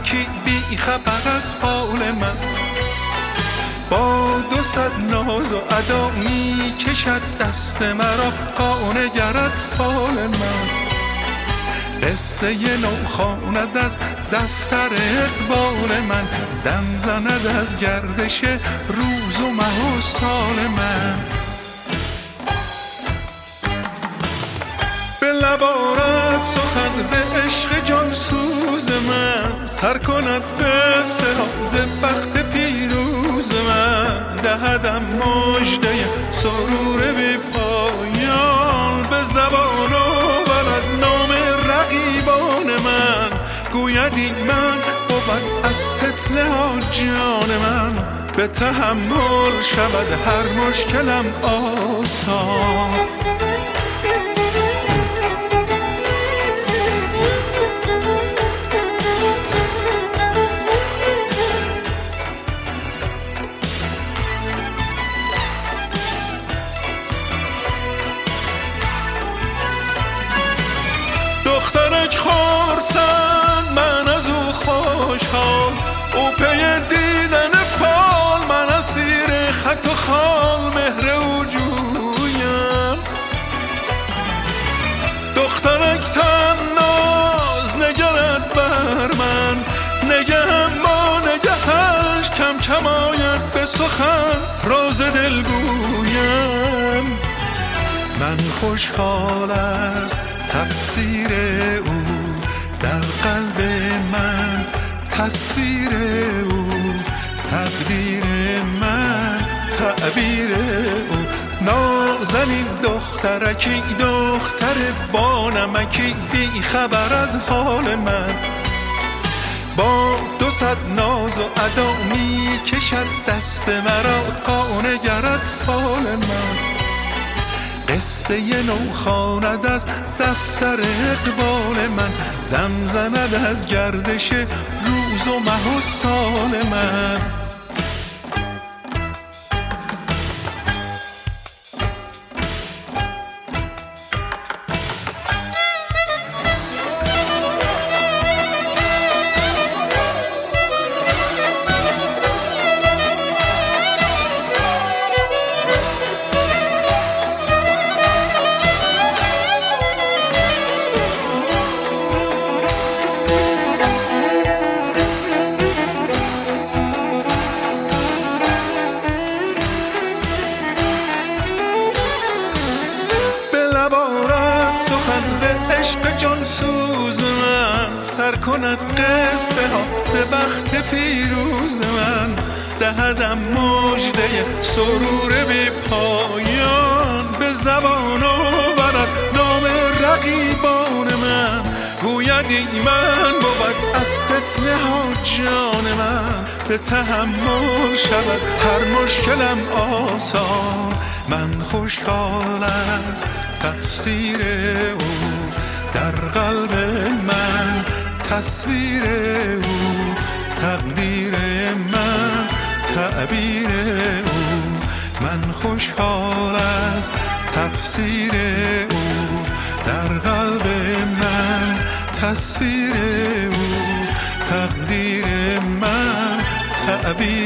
کی بی خبر از حال من. با 200 ناز و ادا می کشد دست مرا تا نگرد فال من. قصه نو خواند از دفتر اقبال من، دم زند از گردش روز و ماه و سال من. به لب آرد سخن ز عشق جان سوز من، سر کند قصه ها ز بخت پیروز من. دهدم مژده سرور بی پایان، به زبان آورد نام رقیبان من. گوید این من بود از فتنه ها جان من، به تحمل شود هر مشکلم آسان. دخترک خورسند من از او خوشحال، او پی دیدن فال من اسیر خط و خال مهر او جویم. دخترک تناز نگرد بر من، نگهم با نگهش کم کم آید به سخن راز دل گویم. من خوشحال از تفسیر او در قلب من، تصویر او تقدیر من، تعبیر او. نازنین دخترکی دختر بانمکی بی خبر از حال من. با 200 ناز و ادا می کشد دست مرا تا نگرد فال من. قصه نو خواند از دفتر اقبال من، دم زند از گردش روز و ماه و سال من. سخن ز عشق جان سوز من، سر کند قصه ها ز بخت پیروز من. دهدم مژده سرور بی پایان، به زبان آورد نام رقیبان من. گوید این من بود از فتنه ها جان من، به تحمل شود هر مشکلم آسان. من خوشحال از تفسیر او در قلب من، تصویر او تقدیر من، تعبیر او. من خوشحال از تفسیر او در قلب من، تصویر او تقدیر من، تعبیر